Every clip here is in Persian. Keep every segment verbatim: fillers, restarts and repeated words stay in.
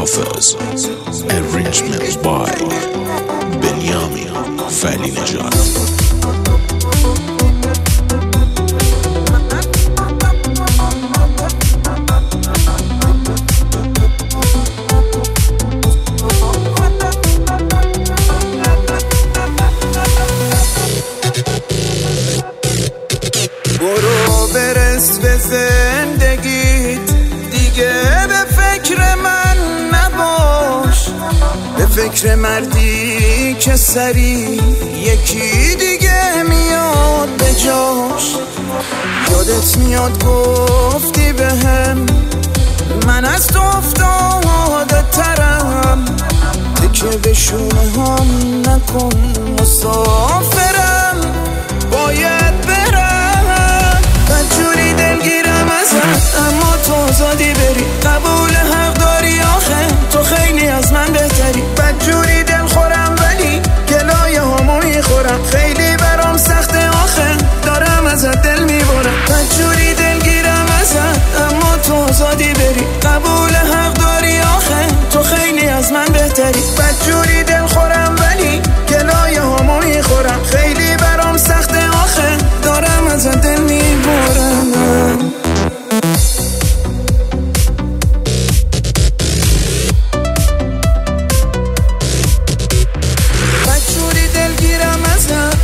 Hafiz. Arrangement by Benjamin Falinejad. برو برس به زندگیت، دیگه به فکر من نباش، به فکر مردی که سری یکی دیگه میاد به جاش. یادت میاد گفتی بهم من از تو افتاده ترم، تکه به شونه هم نکن مسافرم، باید برم. بدجوری دلگیرم ازت اما تو آزادی بری، قبول حق داری آخه تو خیلی از من بهتری. بدجوری دل خورم ولی گلایه همو میخورم، خیلی برام سخته آخه دارم ازت دل میبرم. بدجوری دلگیرم ازت اما تو آزادی بری، قبول حق داری آخه تو خیلی از من بهتری. بدجوری دل خورم ولی گلایه همو میخورم، خیلی برام سخته آخه دارم ازت دل میبرم. بدجوری دلگیرم ازت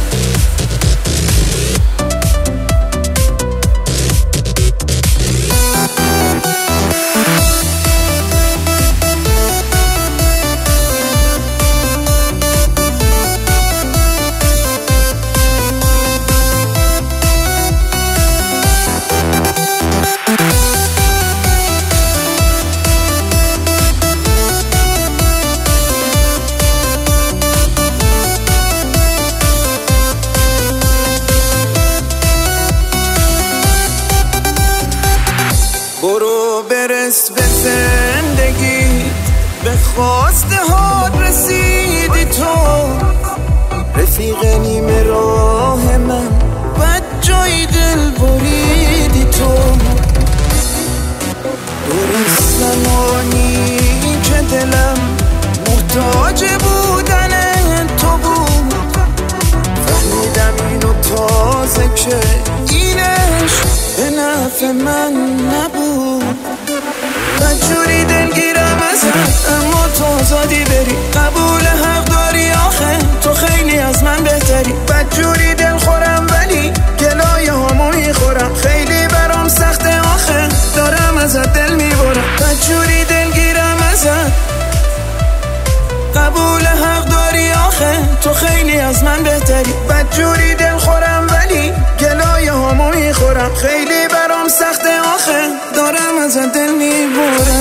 برو برس به زندگیت، به خواسته ها رسیدی تو، رفیق نیمه راه من بد جای دل بریدی تو. درست زمانی که دلم محتاج بودن تو بود، فهمیدم اینو تازه که اینش به نفع من نبود. بدجوری دلگیرم ازت اما تو آزادی بری، قبول حق داری آخه تو خیلی از من بهتری. بدجوری دل خورم ولی گلایه همو میخورم، خیلی برام سخته آخه دارم ازت دل میبرم. بدجوری دلگیرم ازت قبول حق داری آخه تو خیلی از من بهتری. بدجوری دل خورم ولی گلایه همو میخورم، خیلی برام سخته آخه دارم ازت دل میبرم.